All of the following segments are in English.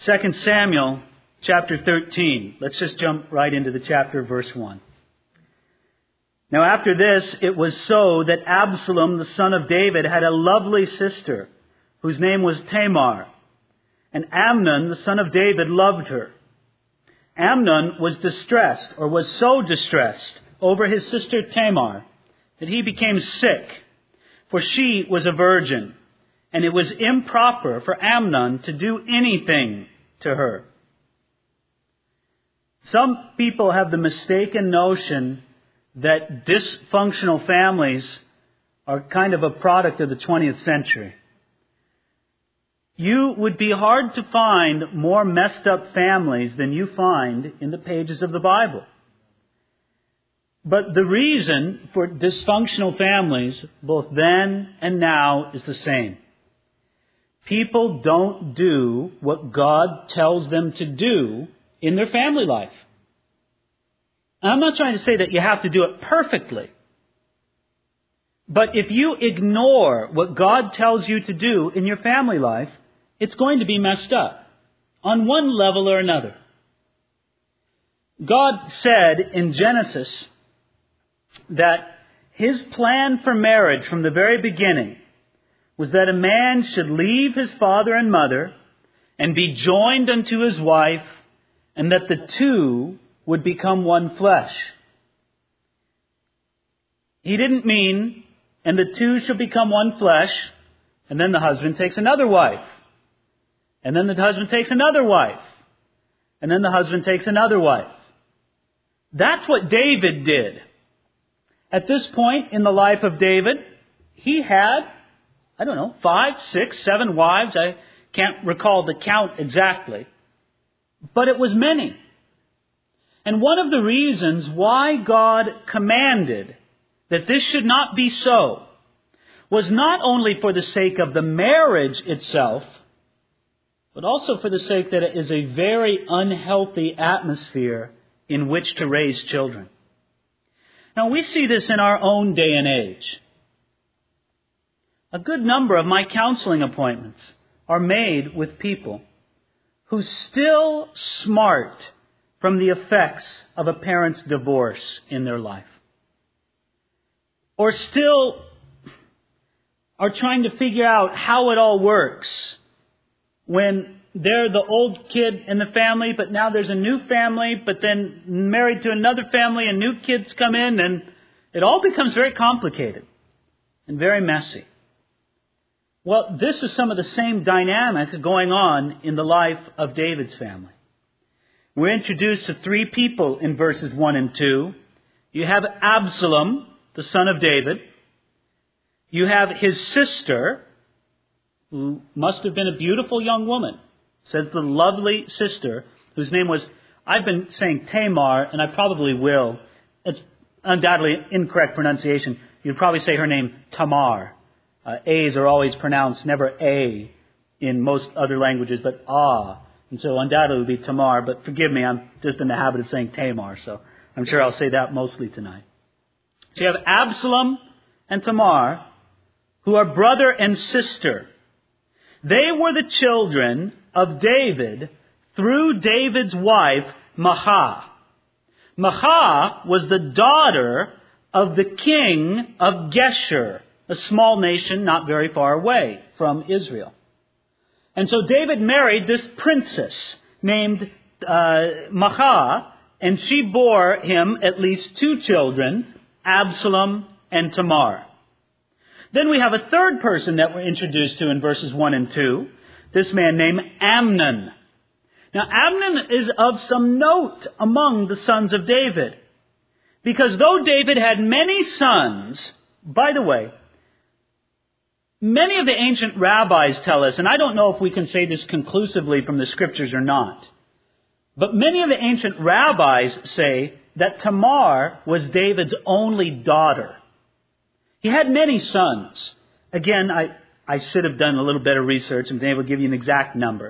2 Samuel chapter 13. Let's just jump right into the chapter, verse 1. Now after this, it was so that Absalom, the son of David, had a lovely sister, whose name was Tamar. And Amnon, the son of David, loved her. Amnon was distressed, or was so distressed, over his sister Tamar, that he became sick, for she was a virgin, and it was improper for Amnon to do anything to her. Some people have the mistaken notion that dysfunctional families are kind of a product of the 20th century. You would be hard to find more messed up families than you find in the pages of the Bible. But the reason for dysfunctional families, both then and now, is the same. People don't do what God tells them to do in their family life. And I'm not trying to say that you have to do it perfectly. But if you ignore what God tells you to do in your family life, it's going to be messed up on one level or another. God said in Genesis that His plan for marriage from the very beginning was that a man should leave his father and mother and be joined unto his wife, and that the two would become one flesh. He didn't mean, and the two shall become one flesh, and then the husband takes another wife. And then the husband takes another wife. And then the husband takes another wife. That's what David did. At this point in the life of David, he had, 5, 6, 7 wives. I can't recall the count exactly. But it was many. And one of the reasons why God commanded that this should not be so was not only for the sake of the marriage itself, but also for the sake that it is a very unhealthy atmosphere in which to raise children. Now, we see this in our own day and age. A good number of my counseling appointments are made with people who still smart from the effects of a parent's divorce in their life, or still are trying to figure out how it all works when they're the old kid in the family, but now there's a new family, but then married to another family and new kids come in, and it all becomes very complicated and very messy. Well, this is some of the same dynamic going on in the life of David's family. We're introduced to 3 people in verses 1 and 2. You have Absalom, the son of David. You have his sister, who must have been a beautiful young woman, says the lovely sister, whose name was, I've been saying Tamar, and I probably will. It's undoubtedly incorrect pronunciation. You'd probably say her name Tamar. A's are always pronounced, never A in most other languages, but ah. And so undoubtedly it would be Tamar, but forgive me, I'm just in the habit of saying Tamar, so I'm sure I'll say that mostly tonight. So you have Absalom and Tamar, who are brother and sister. They were the children of David through David's wife, Maachah. Maachah was the daughter of the king of Geshur, a small nation not very far away from Israel. And so David married this princess named Maachah, and she bore him at least 2 children, Absalom and Tamar. Then we have a third person that we're introduced to in verses 1 and 2, this man named Amnon. Now, Amnon is of some note among the sons of David, because though David had many sons, by the way, many of the ancient rabbis tell us, and I don't know if we can say this conclusively from the scriptures or not, but many of the ancient rabbis say that Tamar was David's only daughter. He had many sons. Again, I should have done a little better research and been able to give you an exact number.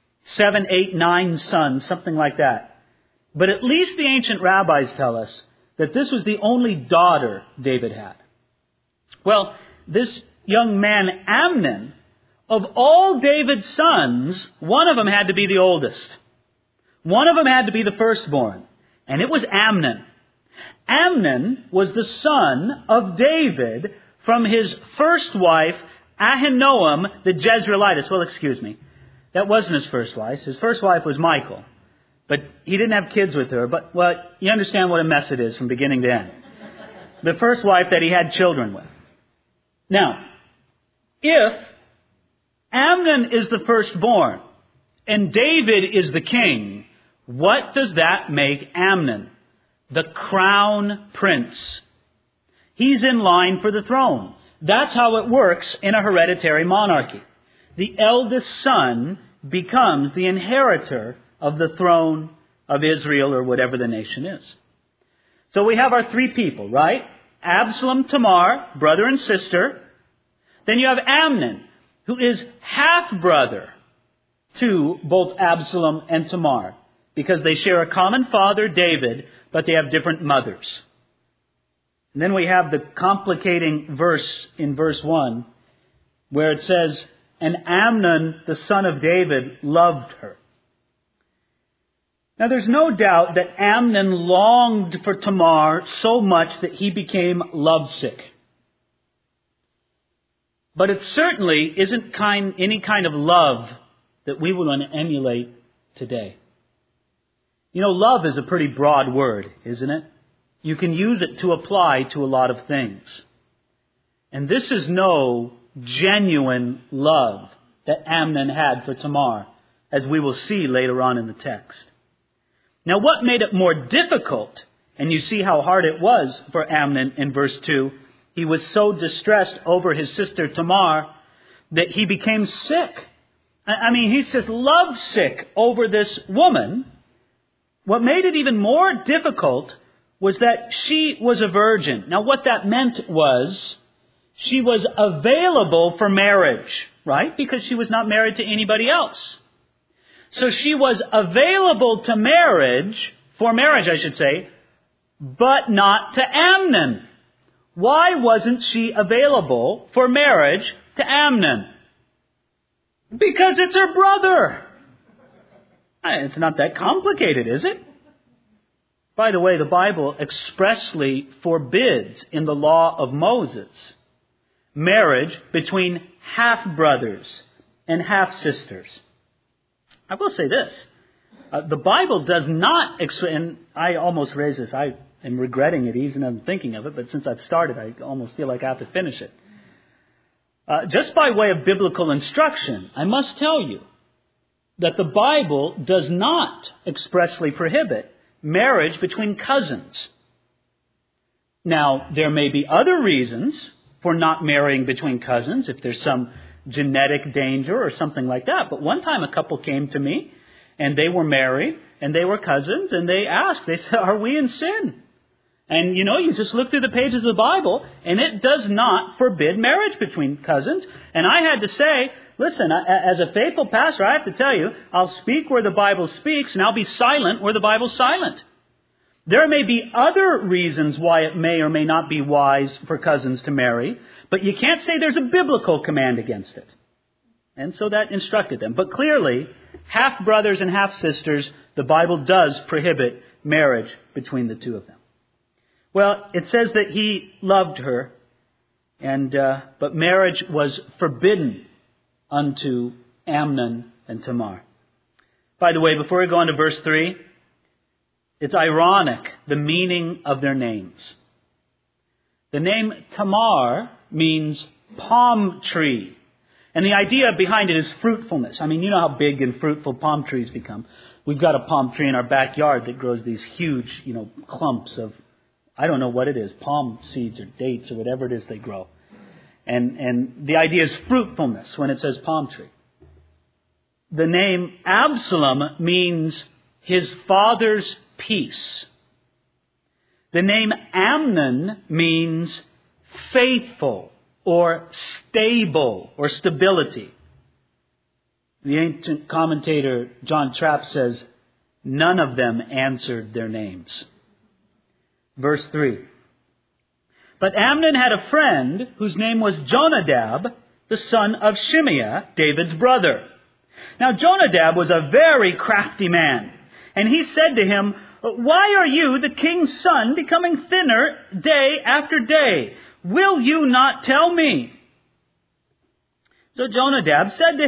7, 8, 9 sons, something like that. But at least the ancient rabbis tell us that this was the only daughter David had. Well, this young man Amnon of all David's sons, one of them had to be the oldest. One of them had to be the firstborn, and it was Amnon. Amnon was the son of David from his first wife, Ahinoam the Jezreelitess. Well, excuse me. That wasn't his first wife. His first wife was Michal. But he didn't have kids with her. But you understand what a mess it is from beginning to end. The first wife that he had children with. Now, if Amnon is the firstborn and David is the king, what does that make Amnon? The crown prince. He's in line for the throne. That's how it works in a hereditary monarchy. The eldest son becomes the inheritor of the throne of Israel or whatever the nation is. So we have our three people, right? Absalom, Tamar, brother and sister. Then you have Amnon, who is half-brother to both Absalom and Tamar, because they share a common father, David, but they have different mothers. And then we have the complicating verse in verse 1, where it says, "And Amnon, the son of David, loved her." Now there's no doubt that Amnon longed for Tamar so much that he became lovesick. But it certainly isn't any kind of love that we would want to emulate today. You know, love is a pretty broad word, isn't it? You can use it to apply to a lot of things. And this is no genuine love that Amnon had for Tamar, as we will see later on in the text. Now, what made it more difficult, and you see how hard it was for Amnon in verse 2, he was so distressed over his sister Tamar that he became sick. I mean, he's just lovesick over this woman. What made it even more difficult was that she was a virgin. Now, what that meant was she was available for marriage, right? Because she was not married to anybody else. So she was available to marriage, for marriage, I should say, but not to Amnon. Why wasn't she available for marriage to Amnon? Because it's her brother. It's not that complicated, is it? By the way, the Bible expressly forbids in the law of Moses marriage between half-brothers and half-sisters. I will say this. The Bible does not, and I almost raised this, I am regretting it even as I'm thinking of it, but since I've started, I almost feel like I have to finish it. Just by way of biblical instruction, I must tell you that the Bible does not expressly prohibit marriage between cousins. Now, there may be other reasons for not marrying between cousins, if there's some genetic danger or something like that. But one time a couple came to me, and they were married, and they were cousins, and they asked, they said, "Are we in sin?" And, you just look through the pages of the Bible, and it does not forbid marriage between cousins. And I had to say, listen, as a faithful pastor, I have to tell you, I'll speak where the Bible speaks, and I'll be silent where the Bible's silent. There may be other reasons why it may or may not be wise for cousins to marry, but you can't say there's a biblical command against it. And so that instructed them. But clearly, half-brothers and half-sisters, the Bible does prohibit marriage between the two of them. Well, it says that he loved her, but marriage was forbidden unto Amnon and Tamar. By the way, before we go on to verse 3, it's ironic, the meaning of their names. The name Tamar means palm tree. And the idea behind it is fruitfulness. I mean, you know how big and fruitful palm trees become. We've got a palm tree in our backyard that grows these huge, clumps of, I don't know what it is, palm seeds or dates or whatever it is they grow. And the idea is fruitfulness when it says palm tree. The name Absalom means his father's peace. The name Amnon means faithful or stable or stability. The ancient commentator John Trapp says, none of them answered their names. Verse 3. But Amnon had a friend whose name was Jonadab, the son of Shimeah, David's brother. Now Jonadab was a very crafty man, and he said to him, "Why are you, the king's son, becoming thinner day after day? Will you not tell me?" So Amnon said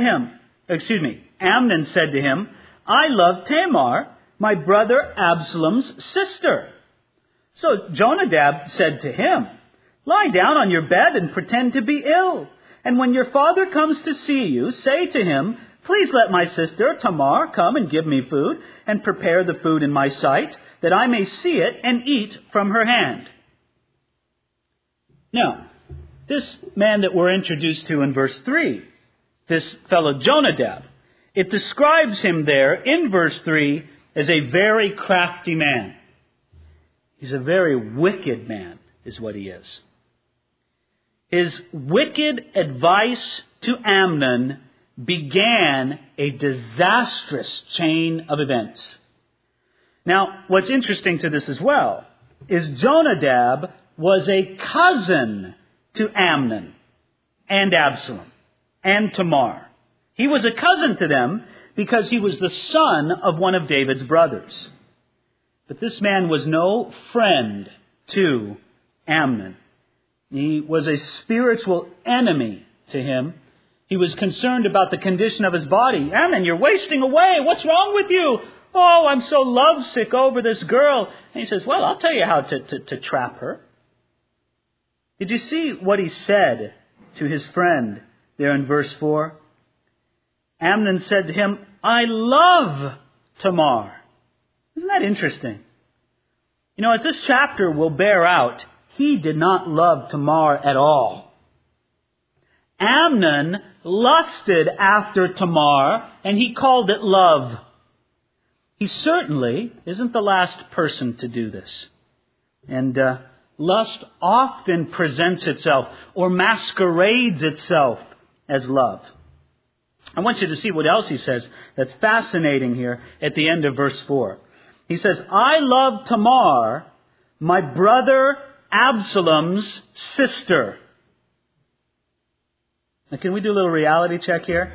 to him, "I love Tamar, my brother Absalom's sister." So Jonadab said to him, "Lie down on your bed and pretend to be ill. And when your father comes to see you, say to him, 'Please let my sister Tamar come and give me food, and prepare the food in my sight, that I may see it and eat from her hand.'" Now, this man that we're introduced to in verse 3, this fellow Jonadab, it describes him there in verse 3 as a very crafty man. He's a very wicked man, is what he is. His wicked advice to Amnon began a disastrous chain of events. Now, what's interesting to this as well is Jonadab was a cousin to Amnon and Absalom and Tamar. He was a cousin to them because he was the son of one of David's brothers. But this man was no friend to Amnon. He was a spiritual enemy to him. He was concerned about the condition of his body. "Amnon, you're wasting away. What's wrong with you?" "Oh, I'm so lovesick over this girl." And he says, "Well, I'll tell you how to trap her." Did you see what he said to his friend there in verse 4? Amnon said to him, "I love Tamar." Isn't that interesting? You know, as this chapter will bear out, he did not love Tamar at all. Amnon lusted after Tamar, and he called it love. He certainly isn't the last person to do this. And lust often presents itself or masquerades itself as love. I want you to see what else he says that's fascinating here at the end of verse 4. He says, "I love Tamar, my brother Absalom's sister." Now, can we do a little reality check here?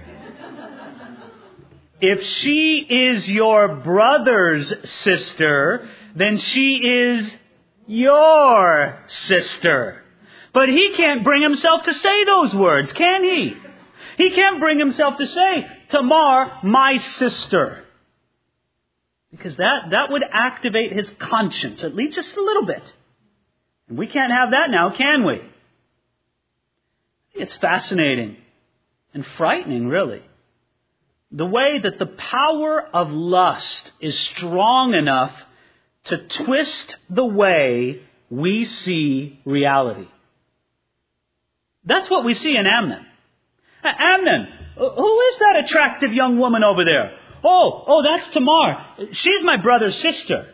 If she is your brother's sister, then she is your sister. But he can't bring himself to say those words, can he? He can't bring himself to say, "Tamar, my sister." Because that would activate his conscience, at least just a little bit. And we can't have that now, can we? It's fascinating and frightening, really. The way that the power of lust is strong enough to twist the way we see reality. That's what we see in Amnon. "Amnon, who is that attractive young woman over there?" Oh, that's Tamar. She's my brother's sister."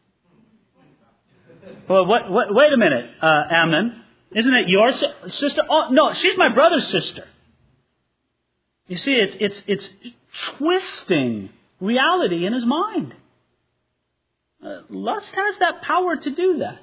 Well, wait a minute, Amnon. Isn't it your sister? "Oh, no, she's my brother's sister." You see, it's twisting reality in his mind. Lust has that power to do that.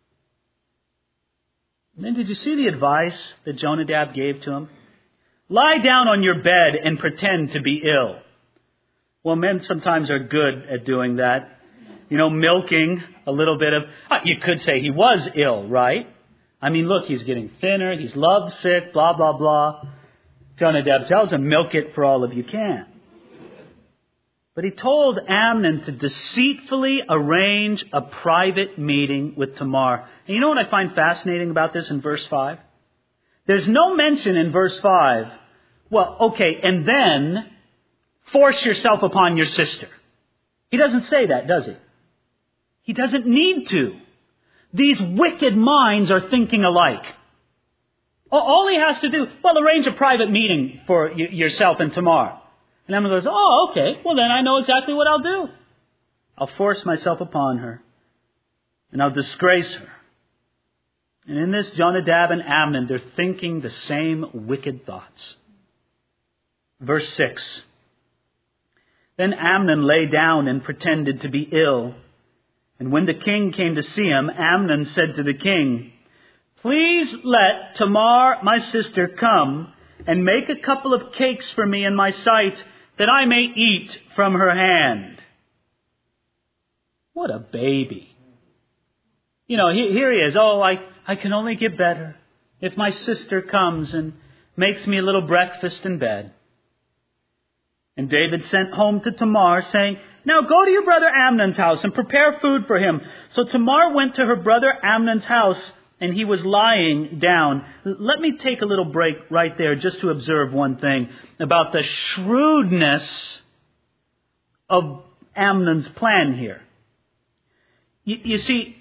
And then did you see the advice that Jonadab gave to him? "Lie down on your bed and pretend to be ill." Well, men sometimes are good at doing that. You know, milking a little bit of... you could say he was ill, right? I mean, look, he's getting thinner, he's lovesick, blah, blah, blah. Jonadab tells him, milk it for all of you can. But he told Amnon to deceitfully arrange a private meeting with Tamar. And you know what I find fascinating about this in verse 5? There's no mention in verse 5, well, okay, and then force yourself upon your sister. He doesn't say that, does he? He doesn't need to. These wicked minds are thinking alike. All he has to do, well, arrange a private meeting for yourself and Tamar. And Amnon goes, "Oh, okay, well then I know exactly what I'll do. I'll force myself upon her, and I'll disgrace her." And in this, Jonadab and Amnon, they're thinking the same wicked thoughts. Verse 6. Then Amnon lay down and pretended to be ill. And when the king came to see him, Amnon said to the king, "Please let Tamar, my sister, come and make a couple of cakes for me in my sight, that I may eat from her hand. What a baby. Here he is. Oh, I can only get better if my sister comes and makes me a little breakfast in bed. And David sent home to Tamar, saying, now go to your brother Amnon's house and prepare food for him. So Tamar went to her brother Amnon's house, and he was lying down. Let me take a little break right there just to observe one thing about the shrewdness of Amnon's plan here. You see,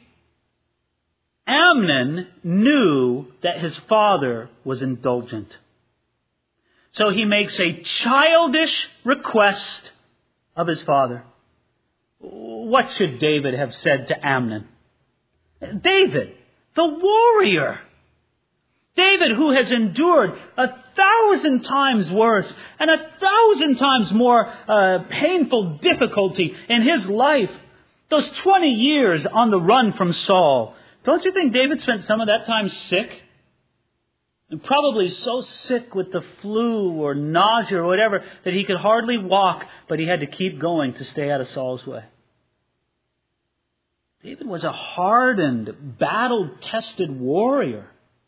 Amnon knew that his father was indulgent. So he makes a childish request of his father. What should David have said to Amnon? David, the warrior. David, who has endured 1,000 times worse and 1,000 times more painful difficulty in his life. Those 20 years on the run from Saul. Don't you think David spent some of that time sick? And probably so sick with the flu or nausea or whatever that he could hardly walk, but he had to keep going to stay out of Saul's way. David was a hardened, battle-tested warrior.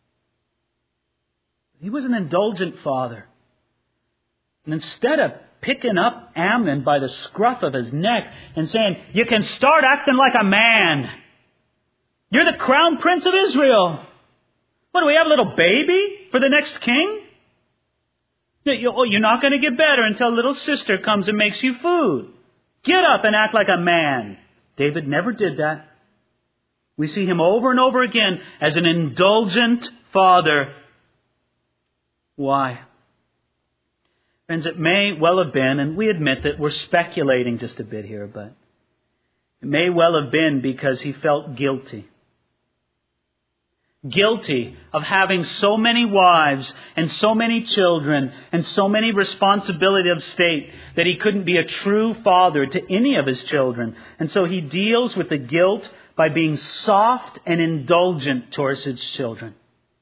He was an indulgent father. And instead of picking up Amnon by the scruff of his neck and saying, you can start acting like a man. You're the crown prince of Israel. What, do we have a little baby for the next king? You're not going to get better until little sister comes and makes you food. Get up and act like a man. David never did that. We see him over and over again as an indulgent father. Why? Friends, it may well have been, and we admit that we're speculating just a bit here, but it may well have been because he felt guilty. Guilty of having so many wives and so many children and so many responsibility of state that he couldn't be a true father to any of his children. And so he deals with the guilt by being soft and indulgent towards his children.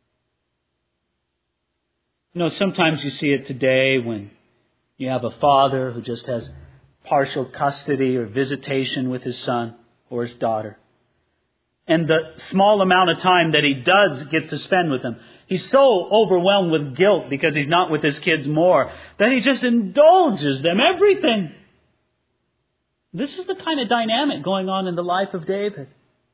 Sometimes you see it today when you have a father who just has partial custody or visitation with his son or his daughter. And the small amount of time that he does get to spend with them, he's so overwhelmed with guilt because he's not with his kids more, that he just indulges them everything. This is the kind of dynamic going on in the life of David.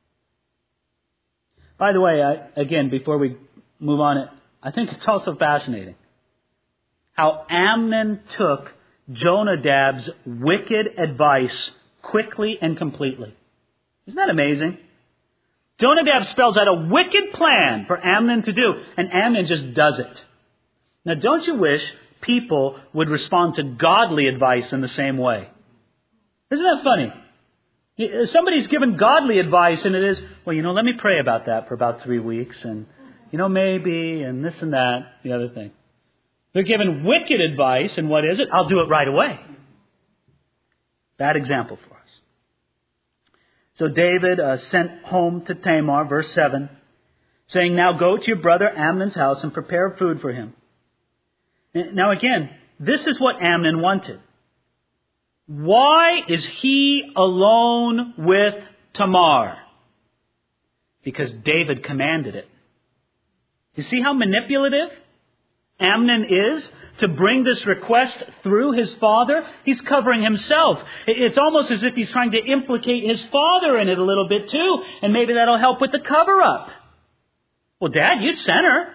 By the way, again, before we move on, I think it's also fascinating how Amnon took Jonadab's wicked advice quickly and completely. Isn't that amazing? Jonadab spells out a wicked plan for Amnon to do, and Amnon just does it. Now, don't you wish people would respond to godly advice in the same way? Isn't that funny? Somebody's given godly advice, and it is, let me pray about that for about 3 weeks, and, maybe, and this and that, the other thing. They're given wicked advice, and what is it? I'll do it right away. Bad example for us. So David sent home to Tamar, verse 7, saying, now go to your brother Amnon's house and prepare food for him. Now again, this is what Amnon wanted. Why is he alone with Tamar? Because David commanded it. You see how manipulative Amnon is to bring this request through his father? He's covering himself. It's almost as if he's trying to implicate his father in it a little bit too, and maybe that'll help with the cover-up. Well, Dad, you sent her.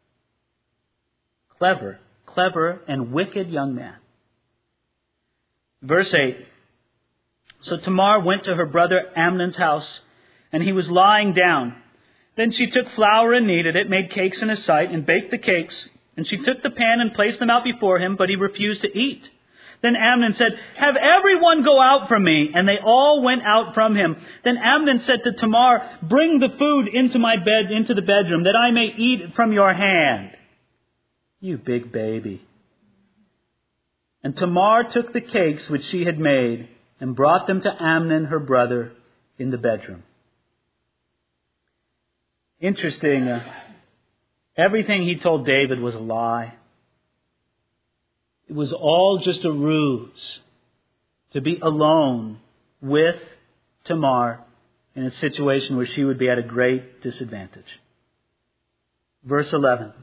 Clever and wicked young man. Verse 8. So Tamar went to her brother Amnon's house, and he was lying down. Then she took flour and kneaded it, made cakes in his sight, and baked the cakes. And she took the pan and placed them out before him, but he refused to eat. Then Amnon said, have everyone go out from me. And they all went out from him. Then Amnon said to Tamar, bring the food into my bed, into the bedroom, that I may eat from your hand. You big baby. And Tamar took the cakes which she had made and brought them to Amnon, her brother, in the bedroom. Interesting. Everything he told David was a lie. It was all just a ruse to be alone with Tamar in a situation where she would be at a great disadvantage. Verse 11.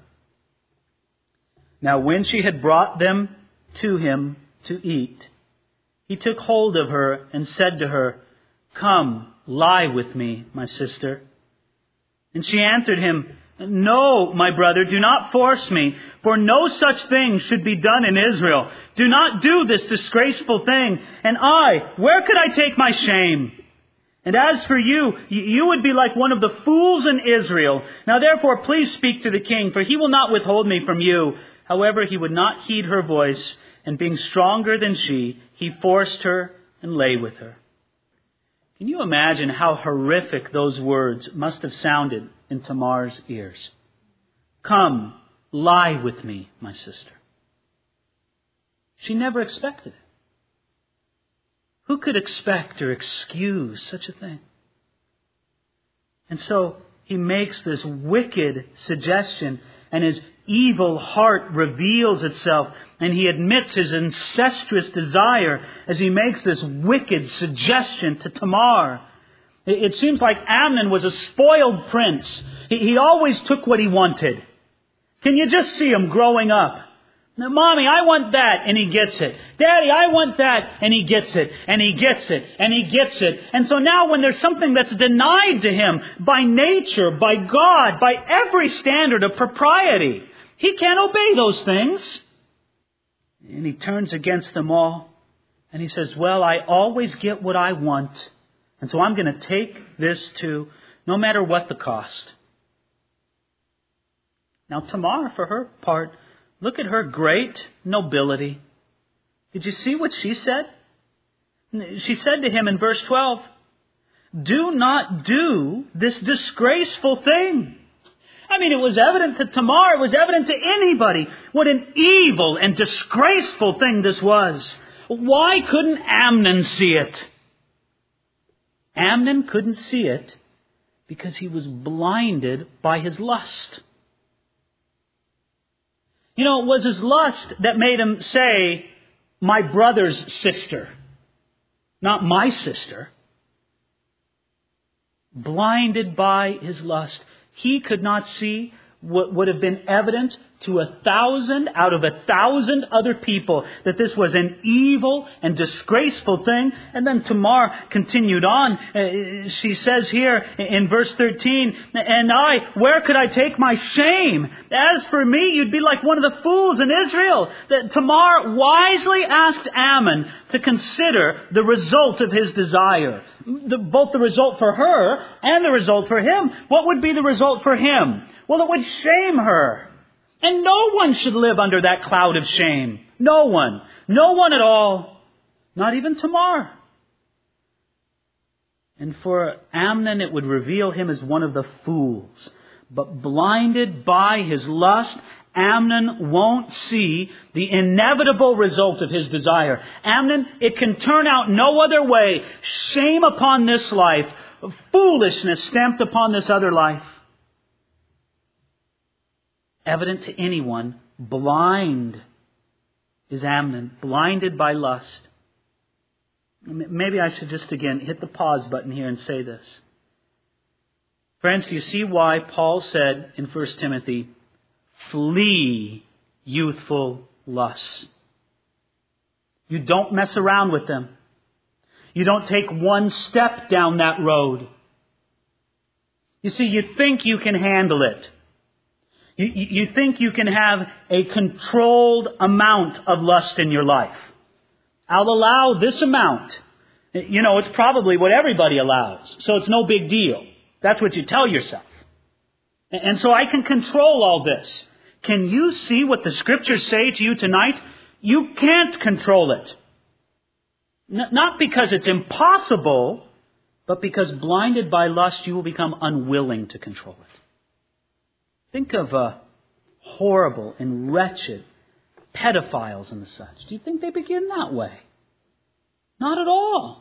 Now when she had brought them to him to eat, he took hold of her and said to her, "Come, lie with me, my sister." And she answered him, "No, my brother, do not force me, for no such thing should be done in Israel. Do not do this disgraceful thing. And where could I take my shame? And as for you, you would be like one of the fools in Israel. Now therefore, please speak to the king, for he will not withhold me from you." However, he would not heed her voice, and being stronger than she, he forced her and lay with her. Can you imagine how horrific those words must have sounded in Tamar's ears? "Come, lie with me, my sister." She never expected it. Who could expect or excuse such a thing? And so he makes this wicked suggestion, and his evil heart reveals itself, and he admits his incestuous desire as he makes this wicked suggestion to Tamar. It seems like Amnon was a spoiled prince. He always took what he wanted. Can you just see him growing up? Now, Mommy, I want that, and he gets it. Daddy, I want that, and he gets it, and he gets it, and he gets it. And so now when there's something that's denied to him by nature, by God, by every standard of propriety, he can't obey those things. And he turns against them all, and he says, "Well, I always get what I want, and so I'm going to take this too, no matter what the cost." Now Tamar, for her part, look at her great nobility. Did you see what she said? She said to him in verse 12, "Do not do this disgraceful thing." I mean, it was evident to Tamar, it was evident to anybody what an evil and disgraceful thing this was. Why couldn't Amnon see it? Amnon couldn't see it because he was blinded by his lust. You know, it was his lust that made him say, "My brother's sister," not "my sister." Blinded by his lust, he could not see what would have been evident to 1,000 out of 1,000 other people, that this was an evil and disgraceful thing. And then Tamar continued on. She says here in verse 13, "And where could I take my shame? As for me, you'd be like one of the fools in Israel." That Tamar wisely asked Amnon to consider the result of his desire. Both the result for her and the result for him. What would be the result for him? Well, it would shame her. And no one should live under that cloud of shame. No one. No one at all. Not even Tamar. And for Amnon, it would reveal him as one of the fools. But blinded by his lust, Amnon won't see the inevitable result of his desire. Amnon, it can turn out no other way. Shame upon this life. Foolishness stamped upon this other life. Evident to anyone, blind is Amnon, blinded by lust. Maybe I should just again hit the pause button here and say this. Friends, do you see why Paul said in 1 Timothy, "Flee youthful lusts"? You don't mess around with them. You don't take one step down that road. You see, you think you can handle it. You think you can have a controlled amount of lust in your life. I'll allow this amount. You know, it's probably what everybody allows, so it's no big deal. That's what you tell yourself. And so I can control all this. Can you see what the Scriptures say to you tonight? You can't control it. Not because it's impossible, but because blinded by lust, you will become unwilling to control it. Think of horrible and wretched pedophiles and such. Do you think they begin that way? Not at all.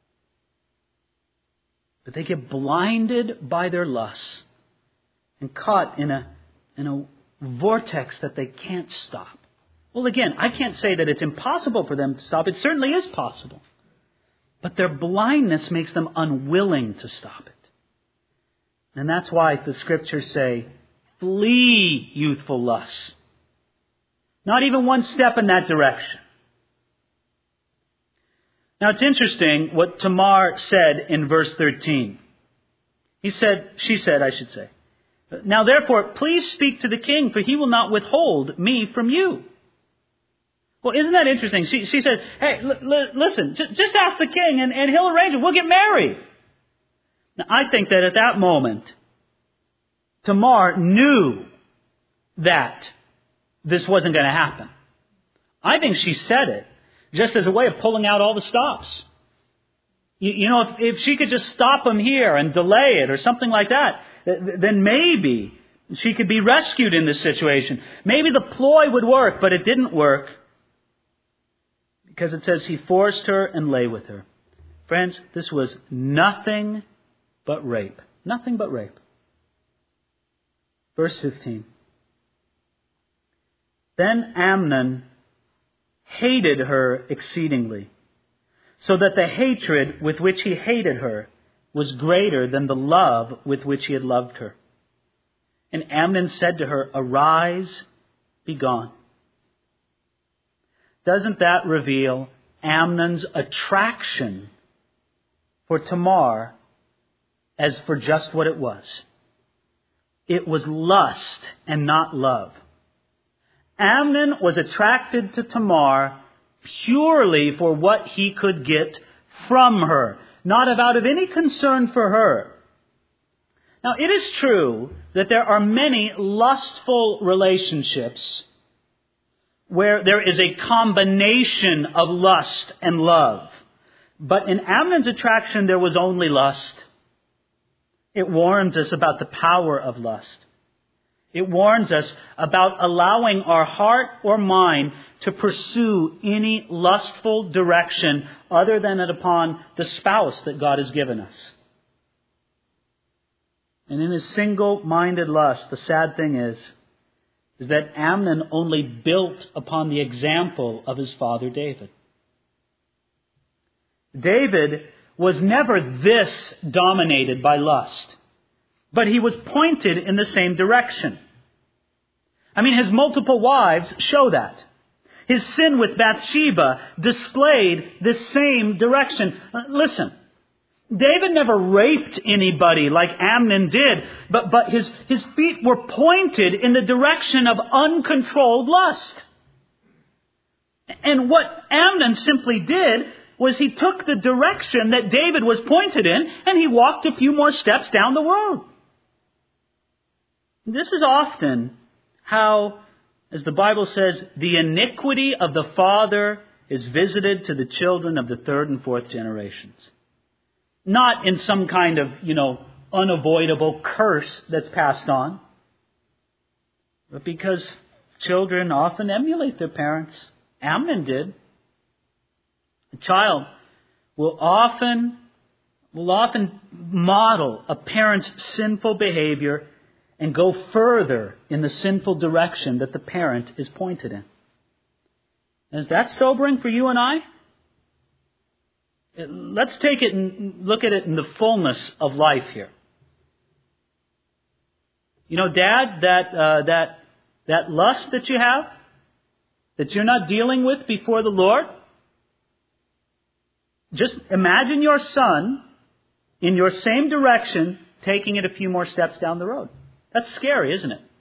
But they get blinded by their lusts and caught in a vortex that they can't stop. Well, again, I can't say that it's impossible for them to stop. It certainly is possible. But their blindness makes them unwilling to stop it. And that's why the Scriptures say, flee youthful lusts. Not even one step in that direction. Now it's interesting what Tamar said in verse 13. She said, "Now therefore, please speak to the king, for he will not withhold me from you." Well, isn't that interesting? She said, "Hey, listen, just ask the king and he'll arrange it. We'll get married." Now, I think that at that moment, Tamar knew that this wasn't going to happen. I think she said it just as a way of pulling out all the stops. You know, if she could just stop him here and delay it or something like that, then maybe she could be rescued in this situation. Maybe the ploy would work, but it didn't work. Because it says he forced her and lay with her. Friends, this was nothing but rape. Nothing but rape. Verse 15. Then Amnon hated her exceedingly, so that the hatred with which he hated her was greater than the love with which he had loved her. And Amnon said to her, "Arise, be gone." Doesn't that reveal Amnon's attraction for Tamar as for just what it was? It was lust and not love. Amnon was attracted to Tamar purely for what he could get from her, not out of any concern for her. Now, it is true that there are many lustful relationships where there is a combination of lust and love. But in Amnon's attraction, there was only lust. It warns us about the power of lust. It warns us about allowing our heart or mind to pursue any lustful direction other than it upon the spouse that God has given us. And in his single-minded lust, the sad thing is that Amnon only built upon the example of his father David. David was never this dominated by lust, but he was pointed in the same direction. I mean, his multiple wives show that. His sin with Bathsheba displayed this same direction. Listen, David never raped anybody like Amnon did, but his feet were pointed in the direction of uncontrolled lust. And what Amnon simply did was he took the direction that David was pointed in and he walked a few more steps down the road. This is often how, as the Bible says, the iniquity of the father is visited to the children of the third and fourth generations. Not in some kind of, unavoidable curse that's passed on, but because children often emulate their parents. Amnon did. A child will often model a parent's sinful behavior and go further in the sinful direction that the parent is pointed in. Is that sobering for you and I? Let's take it and look at it in the fullness of life here. Dad, that lust that you have, that you're not dealing with before the Lord, just imagine your son in your same direction, taking it a few more steps down the road. That's scary, isn't it?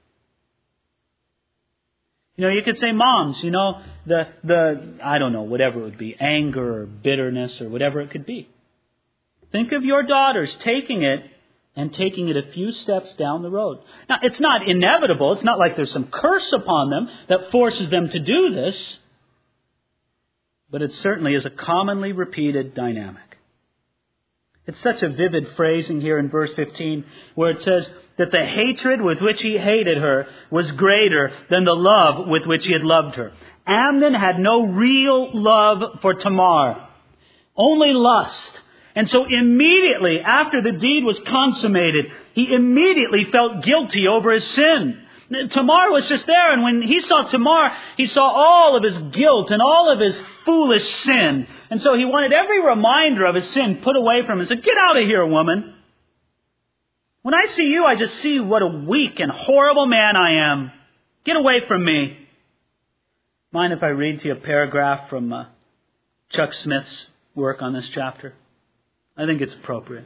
You could say, moms, I don't know, whatever it would be, anger or bitterness or whatever it could be. Think of your daughters taking it a few steps down the road. Now, it's not inevitable. It's not like there's some curse upon them that forces them to do this. But it certainly is a commonly repeated dynamic. It's such a vivid phrasing here in verse 15 where it says that the hatred with which he hated her was greater than the love with which he had loved her. Amnon had no real love for Tamar, only lust. And so immediately after the deed was consummated, he immediately felt guilty over his sin. Tamar was just there, and when he saw Tamar, he saw all of his guilt and all of his foolish sin. And so he wanted every reminder of his sin put away from him and said, "Get out of here, woman. When I see you, I just see what a weak and horrible man I am. Get away from me." Mind if I read to you a paragraph from Chuck Smith's work on this chapter? I think it's appropriate.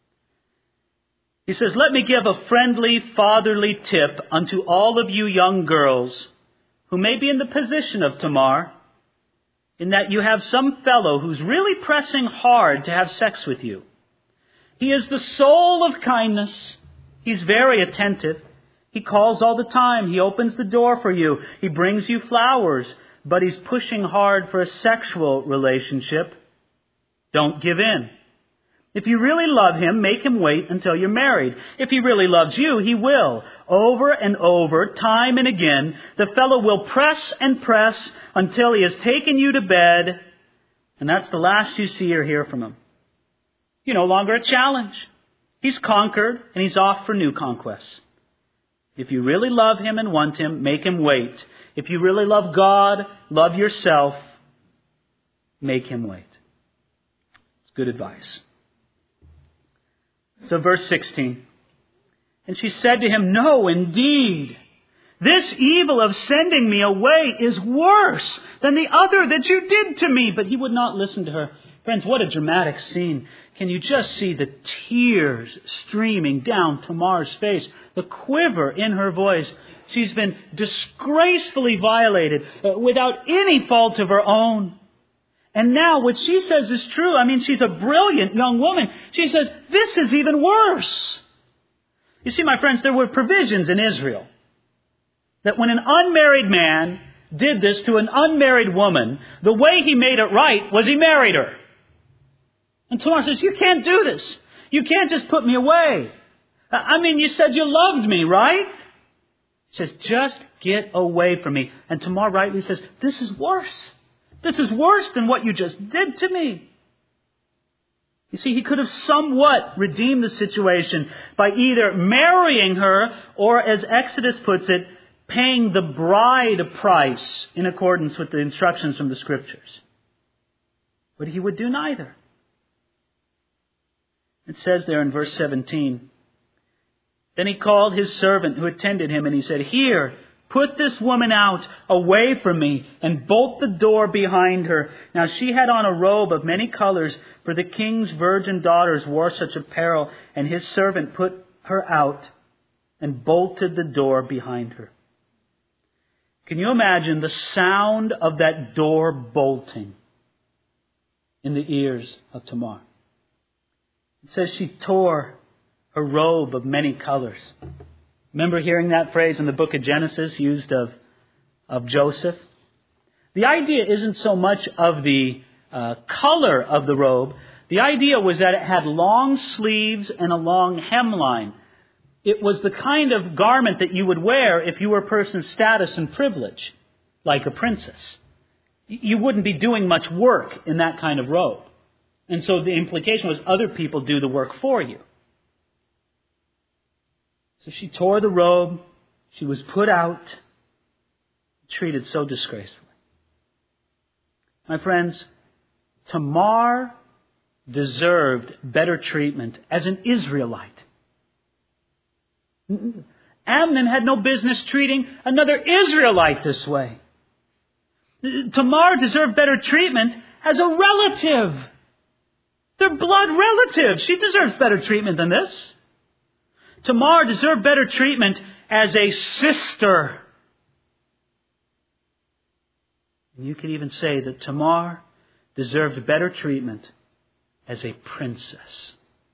He says, "Let me give a friendly, fatherly tip unto all of you young girls who may be in the position of Tamar, in that you have some fellow who's really pressing hard to have sex with you. He is the soul of kindness. He's very attentive. He calls all the time. He opens the door for you. He brings you flowers, but he's pushing hard for a sexual relationship. Don't give in. If you really love him, make him wait until you're married. If he really loves you, he will. Over and over, time and again, the fellow will press and press until he has taken you to bed, and that's the last you see or hear from him. You're no longer a challenge. He's conquered, and he's off for new conquests. If you really love him and want him, make him wait. If you really love God, love yourself, make him wait." It's good advice. So verse 16. "And she said to him, 'No, indeed. This evil of sending me away is worse than the other that you did to me.' But he would not listen to her." Friends, what a dramatic scene. Can you just see the tears streaming down Tamar's face, the quiver in her voice? She's been disgracefully violated without any fault of her own. And now what she says is true. I mean, she's a brilliant young woman. She says, this is even worse. You see, my friends, there were provisions in Israel that when an unmarried man did this to an unmarried woman, the way he made it right was he married her. And Tamar says, "You can't do this. You can't just put me away. I mean, you said you loved me, right?" He says, "Just get away from me." And Tamar rightly says, "This is worse. This is worse than what you just did to me." You see, he could have somewhat redeemed the situation by either marrying her or, as Exodus puts it, paying the bride price in accordance with the instructions from the Scriptures. But he would do neither. It says there in verse 17, "Then he called his servant who attended him, and he said, 'Here, put this woman out away from me and bolt the door behind her.' Now she had on a robe of many colors, for the king's virgin daughters wore such apparel. And his servant put her out and bolted the door behind her." Can you imagine the sound of that door bolting in the ears of Tamar? It says she tore her robe of many colors. Remember hearing that phrase in the book of Genesis used of Joseph? The idea isn't so much of the color of the robe. The idea was that it had long sleeves and a long hemline. It was the kind of garment that you would wear if you were a person of status and privilege, like a princess. You wouldn't be doing much work in that kind of robe. And so the implication was other people do the work for you. So she tore the robe. She was put out, treated so disgracefully. My friends, Tamar deserved better treatment as an Israelite. Amnon had no business treating another Israelite this way. Tamar deserved better treatment as a relative. They're blood relatives. She deserves better treatment than this. Tamar deserved better treatment as a sister. And you could even say that Tamar deserved better treatment as a princess.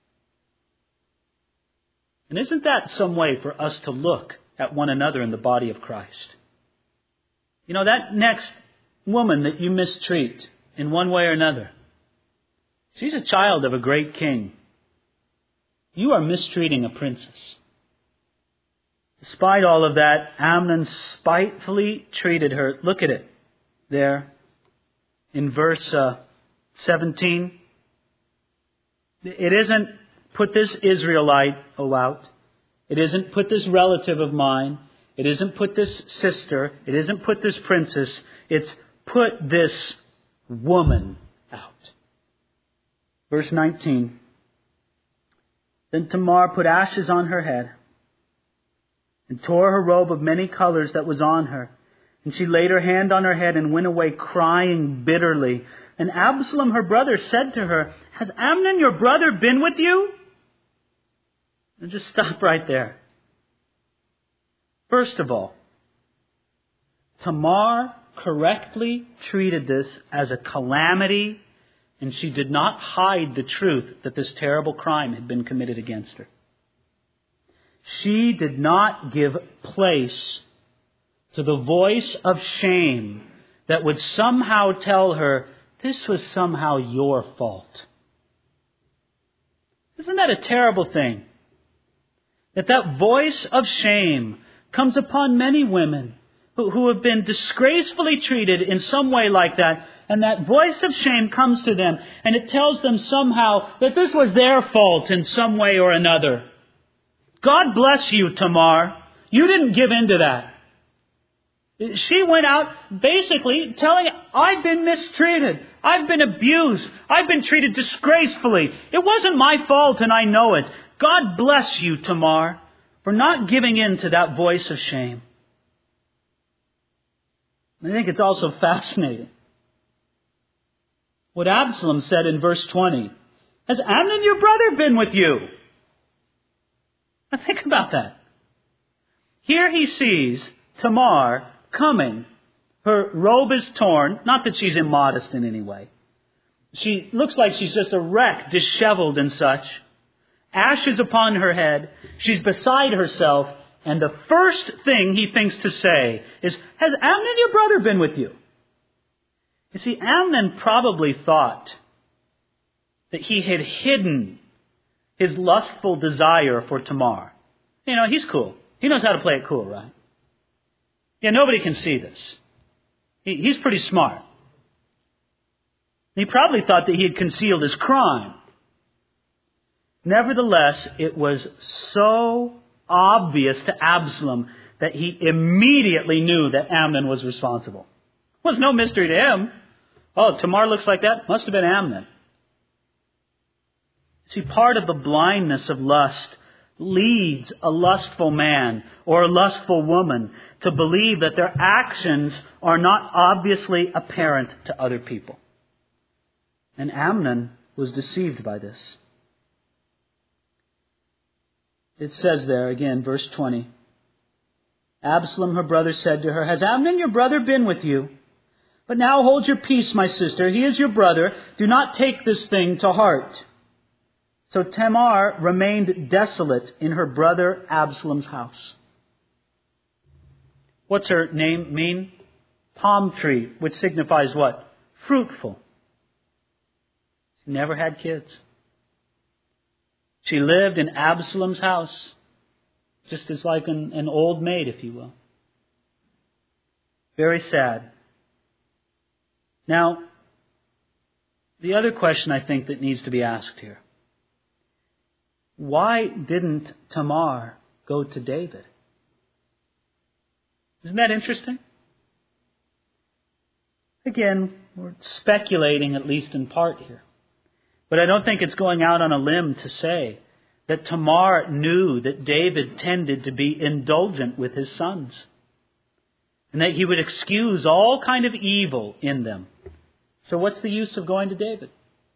And isn't that some way for us to look at one another in the body of Christ? You know, that next woman that you mistreat in one way or another, she's a child of a great king. You are mistreating a princess. Despite all of that, Amnon spitefully treated her. Look at it there in verse 17. It isn't put this Israelite out. It isn't put this relative of mine. It isn't put this sister. It isn't put this princess. It's put this woman out. Verse 19. Then Tamar put ashes on her head and tore her robe of many colors that was on her. And she laid her hand on her head and went away crying bitterly. And Absalom, her brother, said to her, "Has Amnon, your brother, been with you?" And just stop right there. First of all, Tamar correctly treated this as a calamity, and she did not hide the truth that this terrible crime had been committed against her. She did not give place to the voice of shame that would somehow tell her, this was somehow your fault. Isn't that a terrible thing? That voice of shame comes upon many women who have been disgracefully treated in some way like that. And that voice of shame comes to them and it tells them somehow that this was their fault in some way or another. God bless you, Tamar. You didn't give in to that. She went out basically telling, I've been mistreated. I've been abused. I've been treated disgracefully. It wasn't my fault and I know it. God bless you, Tamar, for not giving in to that voice of shame. I think it's also fascinating what Absalom said in verse 20. Has Amnon, your brother, been with you? Now think about that. Here he sees Tamar coming. Her robe is torn. Not that she's immodest in any way. She looks like she's just a wreck, disheveled and such. Ashes upon her head. She's beside herself. And the first thing he thinks to say is, has Amnon, your brother, been with you? You see, Amnon probably thought that he had hidden his lustful desire for Tamar. You know, he's cool. He knows how to play it cool, right? Yeah, nobody can see this. He's pretty smart. He probably thought that he had concealed his crime. Nevertheless, it was so obvious to Absalom that he immediately knew that Amnon was responsible. It was no mystery to him. Oh, Tamar looks like that? Must have been Amnon. See, part of the blindness of lust leads a lustful man or a lustful woman to believe that their actions are not obviously apparent to other people. And Amnon was deceived by this. It says there again, verse 20. Absalom, her brother, said to her, has Amnon, your brother, been with you? But now hold your peace, my sister. He is your brother. Do not take this thing to heart. So Tamar remained desolate in her brother Absalom's house. What's her name mean? Palm tree, which signifies what? Fruitful. She never had kids. She lived in Absalom's house, just as like an old maid, if you will. Very sad. Now, the other question I think that needs to be asked here. Why didn't Tamar go to David? Isn't that interesting? Again, we're speculating at least in part here. But I don't think it's going out on a limb to say that Tamar knew that David tended to be indulgent with his sons. And that he would excuse all kind of evil in them. So what's the use of going to David?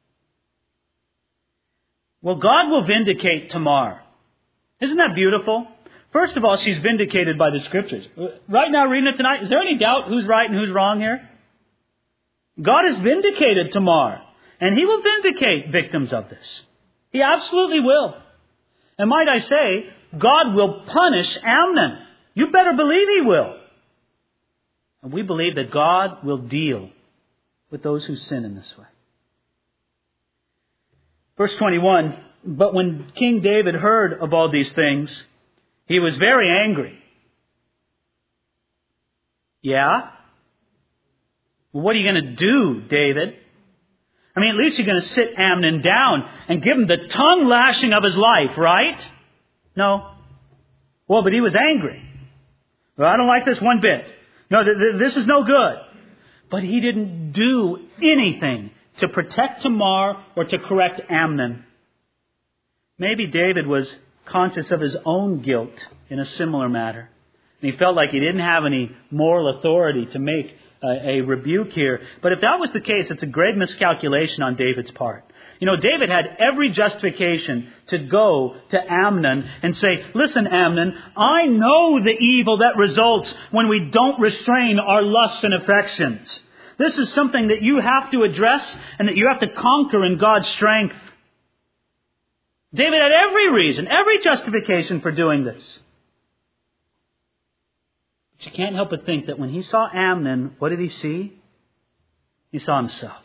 Well, God will vindicate Tamar. Isn't that beautiful? First of all, she's vindicated by the Scriptures. Right now, reading it tonight, is there any doubt who's right and who's wrong here? God has vindicated Tamar. And He will vindicate victims of this. He absolutely will. And might I say, God will punish Amnon. You better believe He will. And we believe that God will deal with those who sin in this way. Verse 21, but when King David heard of all these things, he was very angry. Yeah? Well, what are you going to do, David? I mean, at least you're going to sit Amnon down and give him the tongue lashing of his life, right? No. Well, but he was angry. Well, I don't like this one bit. No, this is no good. But he didn't do anything to protect Tamar or to correct Amnon. Maybe David was conscious of his own guilt in a similar matter. And he felt like he didn't have any moral authority to make a rebuke here. But if that was the case, it's a great miscalculation on David's part. You know, David had every justification to go to Amnon and say, listen, Amnon, I know the evil that results when we don't restrain our lusts and affections. This is something that you have to address and that you have to conquer in God's strength. David had every reason, every justification for doing this. But you can't help but think that when he saw Amnon, what did he see? He saw himself.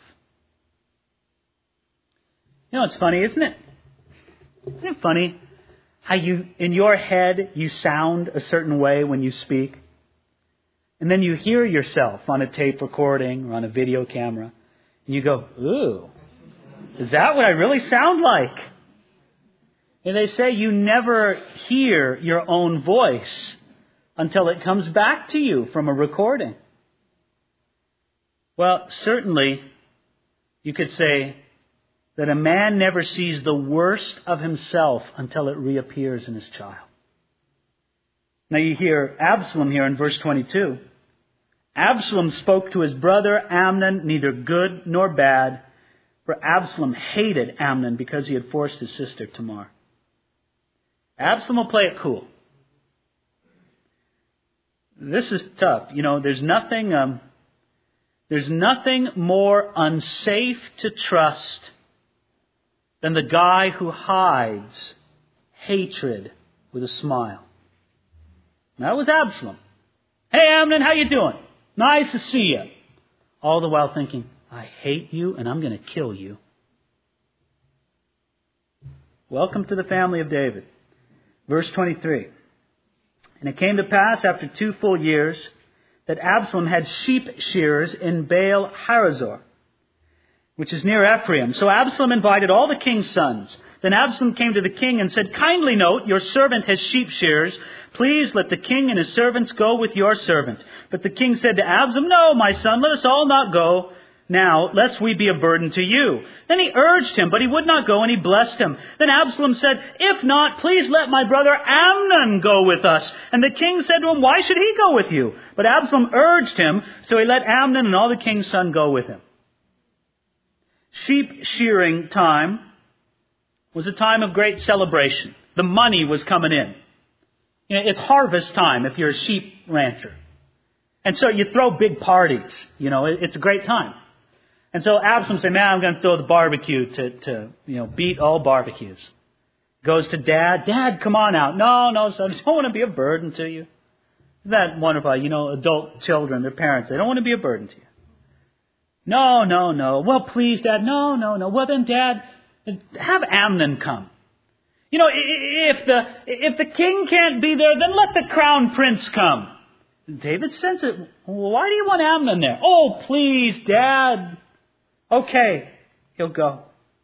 You know, it's funny, isn't it? Isn't it funny how in your head, you sound a certain way when you speak? And then you hear yourself on a tape recording or on a video camera. And you go, ooh, is that what I really sound like? And they say you never hear your own voice until it comes back to you from a recording. Well, certainly, you could say that a man never sees the worst of himself until it reappears in his child. Now you hear Absalom here in verse 22. Absalom spoke to his brother Amnon neither good nor bad, for Absalom hated Amnon because he had forced his sister Tamar. Absalom will play it cool. This is tough. You know, there's nothing more unsafe to trust than the guy who hides hatred with a smile. And that was Absalom. Hey, Amnon, how you doing? Nice to see you. All the while thinking, I hate you and I'm going to kill you. Welcome to the family of David. Verse 23. And it came to pass after 2 full years that Absalom had sheep shearers in Baal Harazor, which is near Ephraim. So Absalom invited all the king's sons. Then Absalom came to the king and said, kindly note, your servant has sheep shearers. Please let the king and his servants go with your servant. But the king said to Absalom, no, my son, let us all not go now, lest we be a burden to you. Then he urged him, but he would not go, and he blessed him. Then Absalom said, if not, please let my brother Amnon go with us. And the king said to him, why should he go with you? But Absalom urged him, so he let Amnon and all the king's sons go with him. Sheep shearing time was a time of great celebration. The money was coming in. You know, it's harvest time if you're a sheep rancher. And so you throw big parties. You know, it's a great time. And so Absalom said, man, I'm going to throw the barbecue to beat all barbecues. Goes to Dad. Dad, come on out. No, son, I don't want to be a burden to you. Isn't that wonderful? You know, adult children, their parents, they don't want to be a burden to you. No. Well, please, Dad. No. Well, then, Dad, have Amnon come. You know, if the king can't be there, then let the crown prince come. David sends it. Why do you want Amnon there? Oh, please, Dad. Okay, he'll go.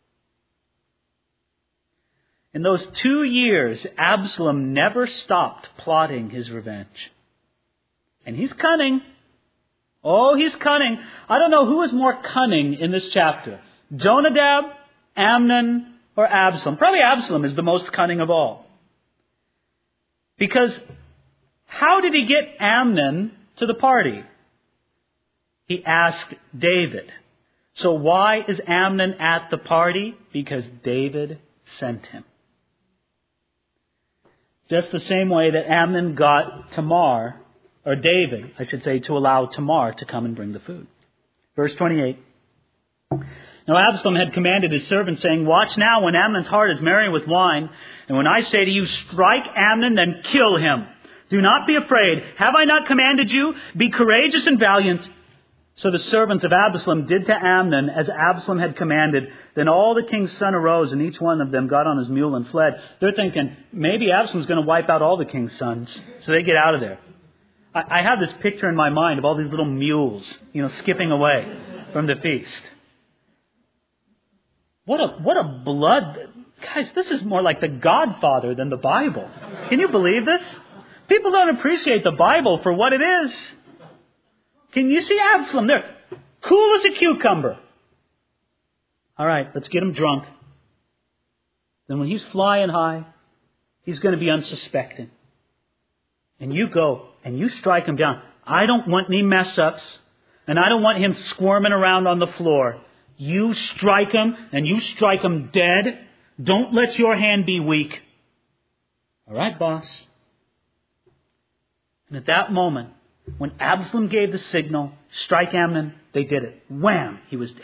In those 2 years, Absalom never stopped plotting his revenge. And he's cunning. Oh, he's cunning. I don't know who is more cunning in this chapter. Jonadab, Amnon, or Absalom. Probably Absalom is the most cunning of all. Because how did he get Amnon to the party? He asked David. So why is Amnon at the party? Because David sent him. Just the same way that Amnon got Tamar, or David, I should say, to allow Tamar to come and bring the food. Verse 28. Now Absalom had commanded his servants, saying, watch now when Amnon's heart is merry with wine, and when I say to you, strike Amnon, then kill him. Do not be afraid. Have I not commanded you? Be courageous and valiant. So the servants of Absalom did to Amnon as Absalom had commanded. Then all the king's son arose, and each one of them got on his mule and fled. They're thinking, maybe Absalom's going to wipe out all the king's sons. So they get out of there. I have this picture in my mind of all these little mules, skipping away from the feast. What a blood... Guys, this is more like The Godfather than the Bible. Can you believe this? People don't appreciate the Bible for what it is. Can you see Absalom there? Cool as a cucumber. All right, let's get him drunk. Then when he's flying high, he's going to be unsuspecting. And you go and you strike him down. I don't want any mess-ups. And I don't want him squirming around on the floor. You strike him and you strike him dead. Don't let your hand be weak. All right, boss. And at that moment, when Absalom gave the signal, strike Amnon, they did it. Wham! He was dead.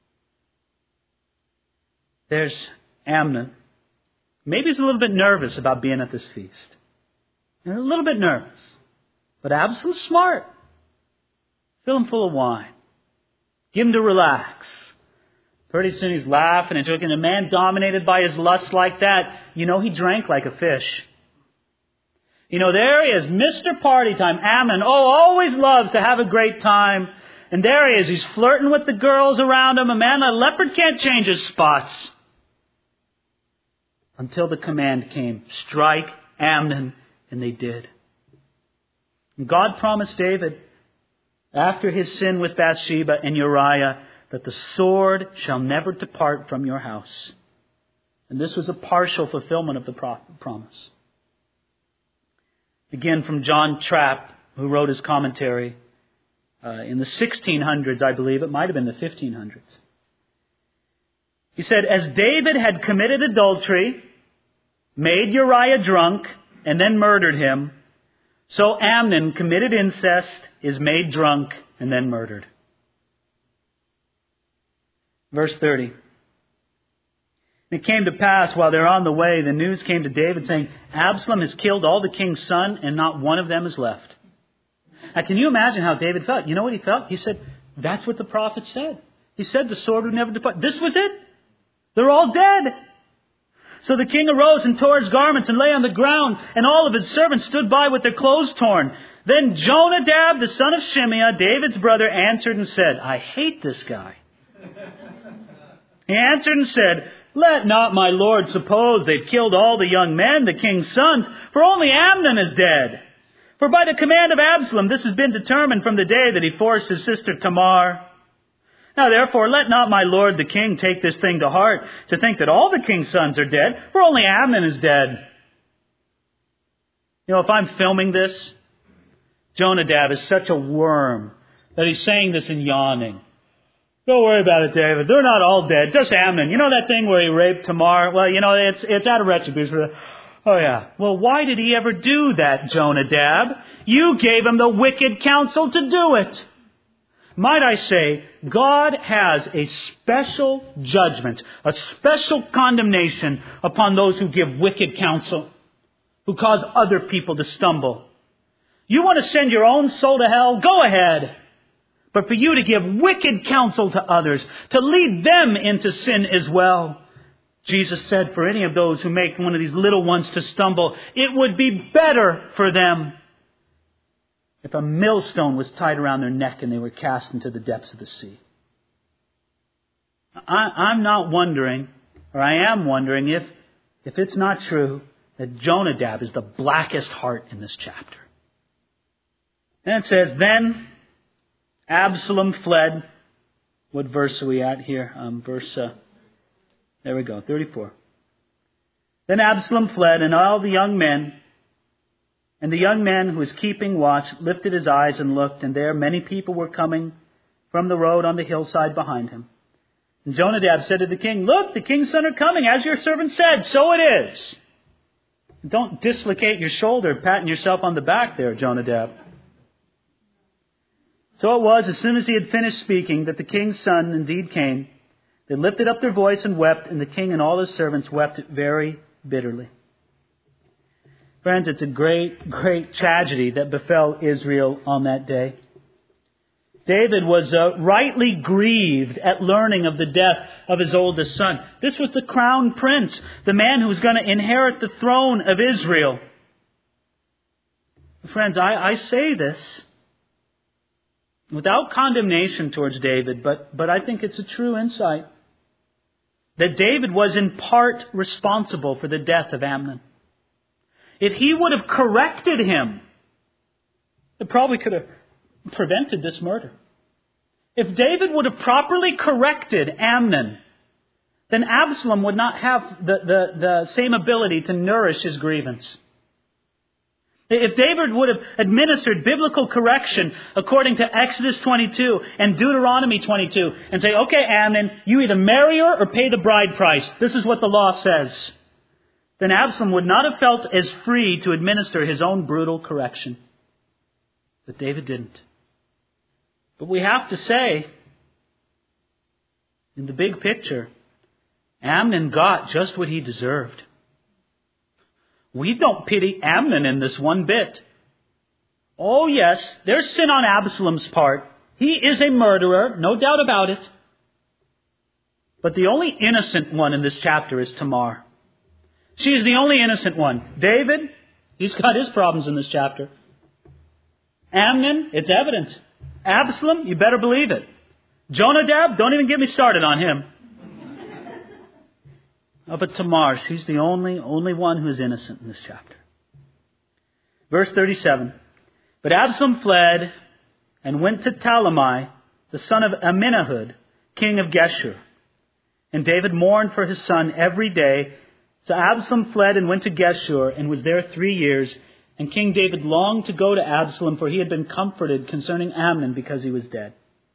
There's Amnon. Maybe he's a little bit nervous about being at this feast. A little bit nervous. But Absalom's smart. Fill him full of wine. Give him to relax. Pretty soon he's laughing and joking. A man dominated by his lust like that, he drank like a fish. There he is, Mr. Party Time. Amnon, always loves to have a great time. And there he is. He's flirting with the girls around him. A leopard can't change his spots. Until the command came, strike Amnon, and they did. And God promised David, after his sin with Bathsheba and Uriah, that the sword shall never depart from your house. And this was a partial fulfillment of the promise. Again, from John Trapp, who wrote his commentary in the 1600s, I believe. It might have been the 1500s. He said, as David had committed adultery, made Uriah drunk, and then murdered him, so Amnon committed incest, is made drunk, and then murdered. Verse 30. It came to pass while they're on the way, the news came to David saying, Absalom has killed all the king's son, and not one of them is left. Now, can you imagine how David felt? You know what he felt? He said, that's what the prophet said. He said the sword would never depart. This was it. They're all dead. So the king arose and tore his garments and lay on the ground, and all of his servants stood by with their clothes torn. Then Jonadab, the son of Shimeah, David's brother, answered and said, I hate this guy. He answered and said, let not my lord suppose they've killed all the young men, the king's sons, for only Amnon is dead. For by the command of Absalom this has been determined from the day that he forced his sister Tamar. Now therefore let not my lord the king take this thing to heart, to think that all the king's sons are dead, for only Amnon is dead. If I'm filming this, Jonadab is such a worm that he's saying this and yawning. Don't worry about it, David. They're not all dead. Just Amnon. You know that thing where he raped Tamar? Well, it's out of retribution for that. Oh, yeah. Well, why did he ever do that, Jonadab? You gave him the wicked counsel to do it. Might I say, God has a special judgment, a special condemnation upon those who give wicked counsel, who cause other people to stumble. You want to send your own soul to hell? Go ahead. But for you to give wicked counsel to others, to lead them into sin as well. Jesus said for any of those who make one of these little ones to stumble, it would be better for them if a millstone was tied around their neck and they were cast into the depths of the sea. I'm not wondering, or I am wondering if it's not true that Jonadab is the blackest heart in this chapter. And it says, then Absalom fled. What verse are we at here? There we go, 34. Then Absalom fled, and all the young men, and the young man who was keeping watch lifted his eyes and looked, and there many people were coming from the road on the hillside behind him. And Jonadab said to the king, look, the king's son are coming, as your servant said, so it is. Don't dislocate your shoulder, patting yourself on the back there, Jonadab. So it was, as soon as he had finished speaking, that the king's son indeed came. They lifted up their voice and wept, and the king and all his servants wept very bitterly. Friends, it's a great, great tragedy that befell Israel on that day. David was rightly grieved at learning of the death of his oldest son. This was the crown prince, the man who was going to inherit the throne of Israel. Friends, I say this without condemnation towards David, but I think it's a true insight that David was in part responsible for the death of Amnon. if he would have corrected him, it probably could have prevented this murder. If David would have properly corrected Amnon, then Absalom would not have the same ability to nourish his grievance. If David would have administered biblical correction according to Exodus 22 and Deuteronomy 22 and say, okay, Amnon, you either marry her or pay the bride price. This is what the law says. Then Absalom would not have felt as free to administer his own brutal correction. But David didn't. But we have to say, in the big picture, Amnon got just what he deserved. We don't pity Amnon in this one bit. Oh yes, there's sin on Absalom's part. He is a murderer, no doubt about it. But the only innocent one in this chapter is Tamar. She is the only innocent one. David, he's got his problems in this chapter. Amnon, it's evident. Absalom, you better believe it. Jonadab, don't even get me started on him. Oh, but Tamar, she's the only one who's innocent in this chapter. Verse 37. But Absalom fled and went to Talmai, the son of Amminahud, king of Geshur. And David mourned for his son every day. So Absalom fled and went to Geshur and was there 3 years. And King David longed to go to Absalom, for he had been comforted concerning Amnon because he was dead.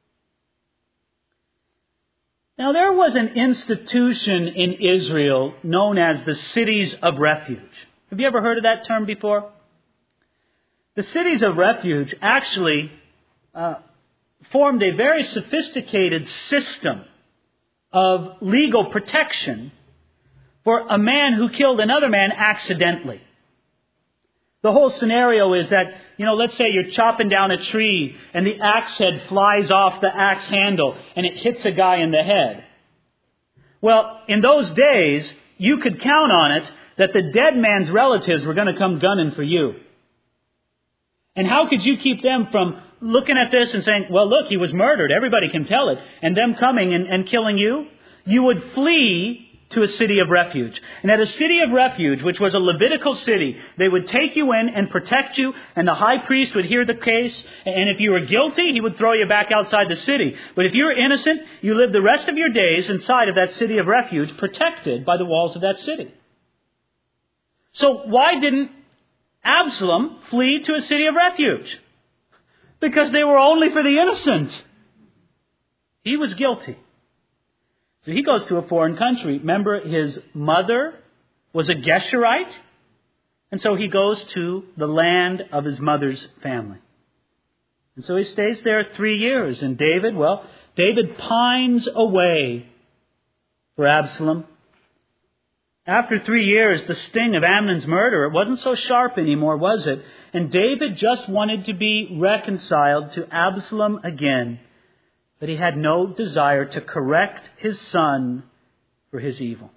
Now there was an institution in Israel known as the cities of refuge. Have you ever heard of that term before? The cities of refuge actually formed a very sophisticated system of legal protection for a man who killed another man accidentally. The whole scenario is that, let's say you're chopping down a tree and the axe head flies off the axe handle and it hits a guy in the head. Well, in those days, you could count on it that the dead man's relatives were going to come gunning for you. And how could you keep them from looking at this and saying, well, look, he was murdered. Everybody can tell it. And them coming and killing you? You would flee to a city of refuge. And at a city of refuge, which was a Levitical city, they would take you in and protect you, and the high priest would hear the case, and if you were guilty, he would throw you back outside the city. But if you were innocent, you lived the rest of your days inside of that city of refuge, protected by the walls of that city. So why didn't Absalom flee to a city of refuge? Because they were only for the innocent. He was guilty. So he goes to a foreign country. Remember, his mother was a Geshurite. And so he goes to the land of his mother's family. And so he stays there 3 years. And David pines away for Absalom. After 3 years, the sting of Amnon's murder, it wasn't so sharp anymore, was it? And David just wanted to be reconciled to Absalom again. But he had no desire to correct his son for his evil.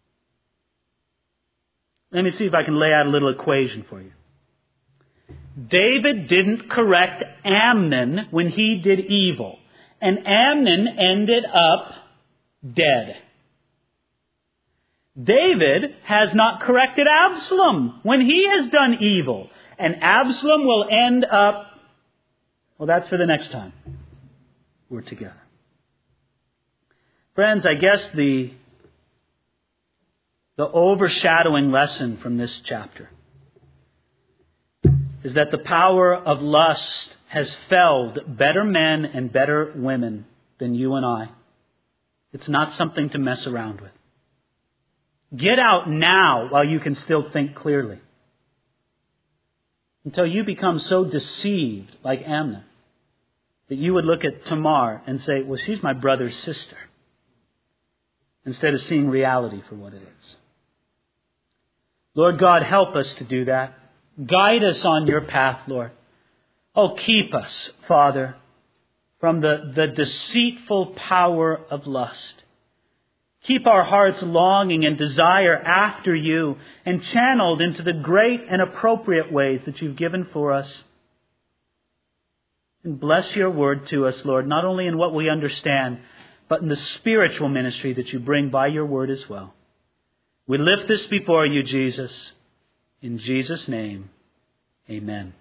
Let me see if I can lay out a little equation for you. David didn't correct Amnon when he did evil. And Amnon ended up dead. David has not corrected Absalom when he has done evil. And Absalom will end up, well, that's for the next time we're together. Friends, I guess the overshadowing lesson from this chapter is that the power of lust has felled better men and better women than you and I. It's not something to mess around with. Get out now while you can still think clearly. Until you become so deceived like Amnon that you would look at Tamar and say, well, she's my brother's sister. Instead of seeing reality for what it is. Lord God, help us to do that. Guide us on your path, Lord. Oh, keep us, Father, from the deceitful power of lust. Keep our hearts longing and desire after you and channeled into the great and appropriate ways that you've given for us. And bless your word to us, Lord, not only in what we understand, but in the spiritual ministry that you bring by your word as well. We lift this before you, Jesus. In Jesus' name, amen.